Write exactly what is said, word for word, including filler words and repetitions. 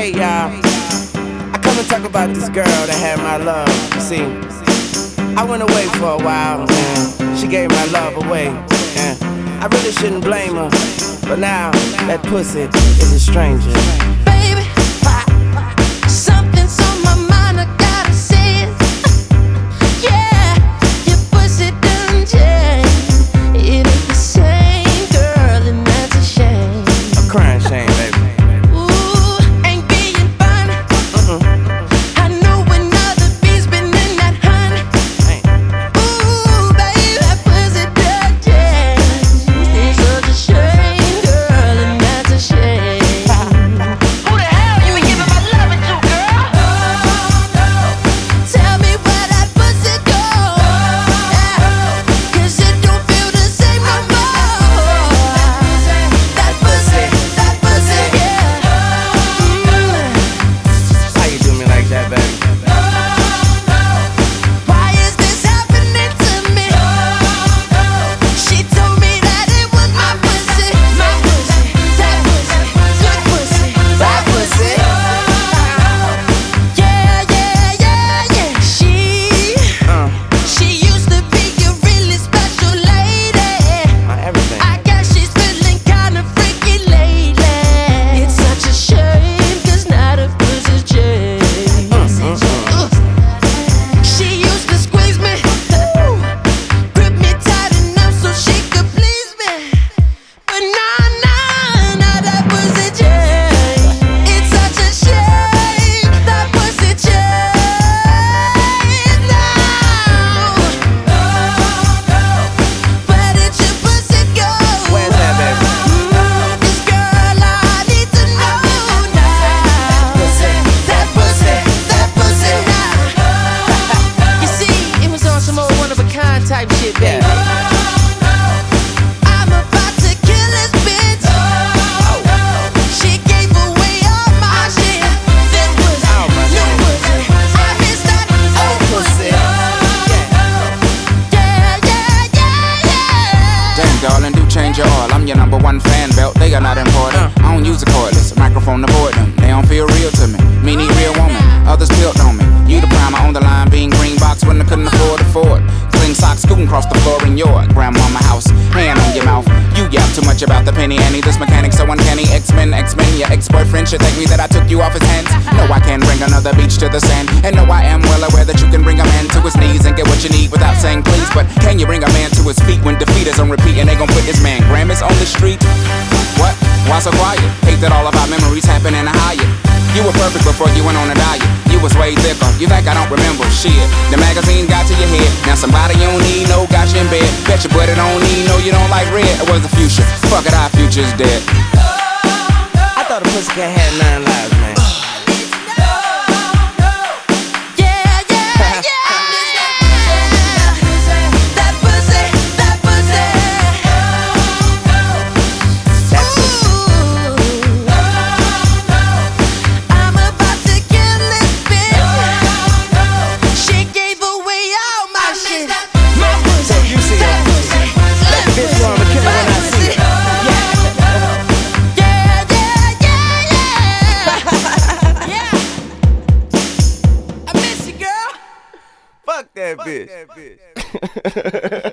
Hey y'all, I come to talk about this girl that had my love. You see, I went away for a while and she gave my love away. And I really shouldn't blame her, but now that pussy is a stranger. Baby, something's on my mind, I gotta say it. Yeah, your pussy done changed. It ain't the same girl, and that's a shame. A crying shame, baby. Type shit, baby. I'm about to kill this bitch. She gave away all my shit. This pussy, new pussy. I miss that old pussy. Yeah, yeah, yeah, yeah. Damn, darling, do change your oil. I'm your number one fan belt. They are not important. I don't use a cordless microphone to avoid them. They don't feel real to me. Me need real woman. Others built on me. You the primer on the line, being green box when I couldn't afford afford. Clean socks scooting across the floor in your grandmama house. Hand on your mouth. You yap too much about the penny Annie. This mechanic so uncanny. X-Men, X-Men. Your ex-boyfriend should thank me that I took you off his hands. No, I can bring another beach to the sand. And no, I am well aware that you can bring a man to his knees and get what you need without saying please. But can you bring a man to his feet when defeat is on repeat and they gon' put this man Grammys on the street? What? Why so quiet? Hate that all of our memories happen in a Hyatt. You were perfect before you went on a diet. You was way thicker. You think I don't remember shit? The magazine got to your head. Now somebody you don't need, no, got you in bed. Bet your buddy don't need, no, you don't like red. It was the future. Fuck it, our future's dead. I thought a pussycat had nine lives, man. Fuck that bitch. Fuck that bitch.